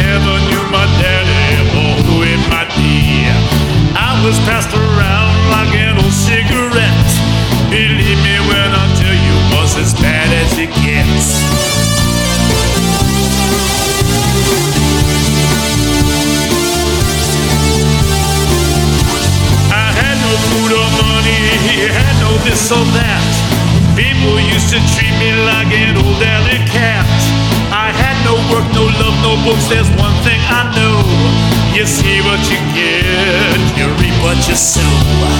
never knew my daddy or who it might be. I was passed around like an old cigarette. Believe me when I tell you, was as bad as it gets. I had no food or money, had no this or that. People used to treat me like an old alley cat. I had no work, no love, no books. There's one thing I know: you see what you get, you reap what you sow.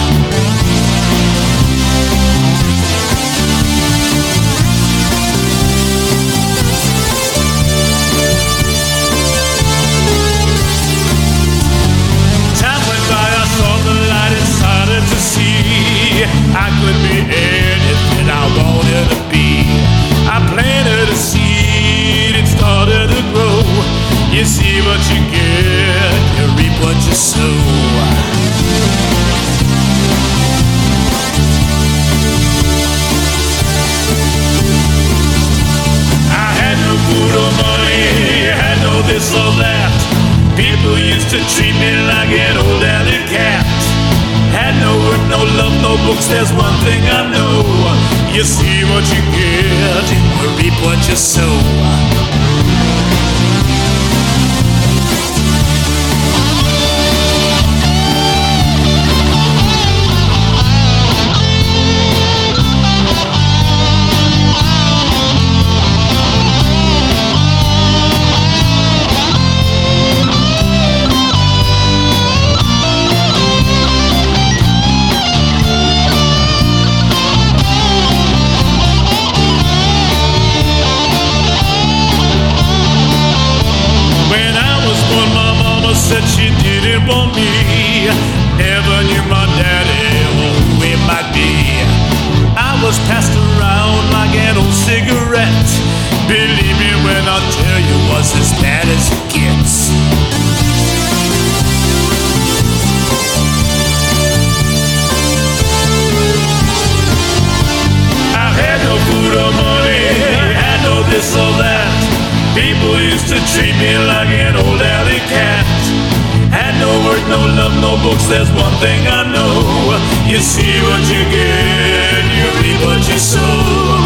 Time went by, I saw the light and started to see I could be anything I wanted to be. I planted a seed, it started to grow. You see what you get, you reap what you sow. I had no food or money, had no this or that. People used to treat me like an old alley cat. Had no work, no love, no books. There's one thing I know: you see what you get, you reap what you sow. Said she didn't want me. Never knew my daddy or who it might be. I was passed around like an old cigarette. Believe me when I tell you, was as bad as it gets. I had no food or money, had no this or that. People used to treat me like an old alley cat. Had no work, no love, no books. There's one thing I know: you see what you get, you reap what you sow.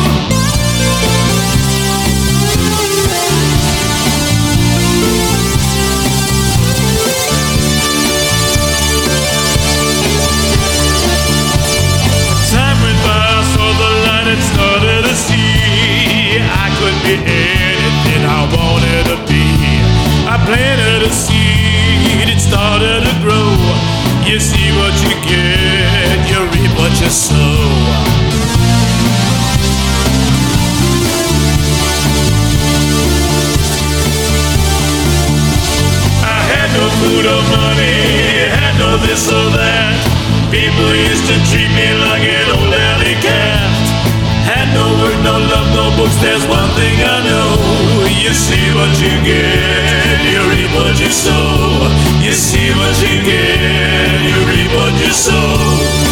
Time went by, I saw the light and started to see I could be anything I wanted to be. I planted a seed, it started to grow. You see what you get, you reap what you sow. I had no food or money, had no this or that. People used to treat me like an old alley cat. Had no work, no love, no books. There's one thing I know: you see what you get, you reap what you sow. You see what you get, you reap what you sow.